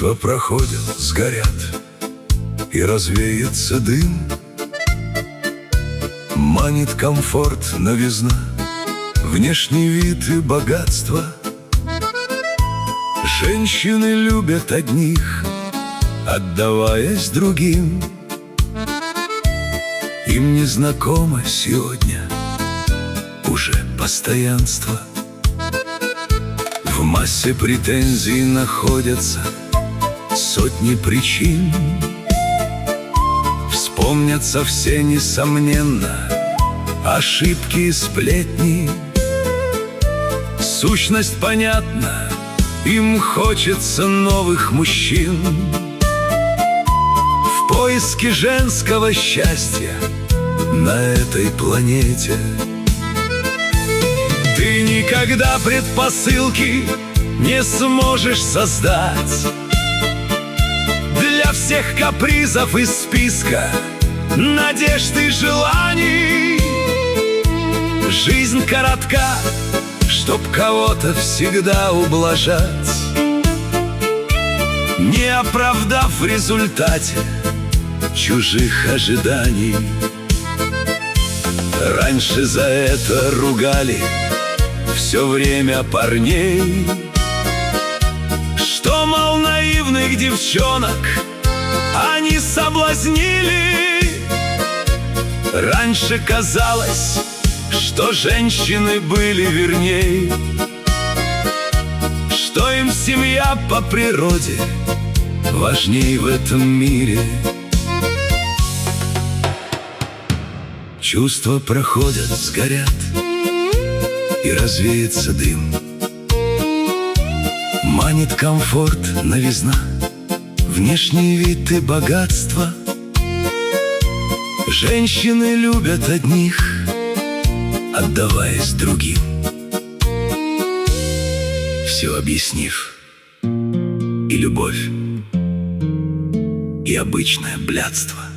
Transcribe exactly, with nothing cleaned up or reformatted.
Чувства проходят, сгорят, и развеется дым. Манит комфорт, новизна, внешний вид и богатство. Женщины любят одних, отдаваясь другим. Им не знакомо сегодня уже постоянство. В массе претензий находятся сотни причин. Вспомнятся все, несомненно, ошибки и сплетни. Сущность понятна, им хочется новых мужчин. В поиске женского счастья на этой планете. Ты никогда предпосылки не сможешь создать для всех капризов из списка надежд и желаний. Жизнь коротка, чтоб кого-то всегда ублажать, не оправдав в результате чужих ожиданий. Раньше за это ругали все время парней, что, мол, наивных девчонок они соблазнили. Раньше казалось, что женщины были верней, что им семья по природе важней в этом мире. Чувства проходят, сгорят, и развеется дым. Манит комфорт, новизна, внешний вид и богатство. Женщины любят одних, отдаваясь другим. Все объяснив, и любовь, и обычное блядство.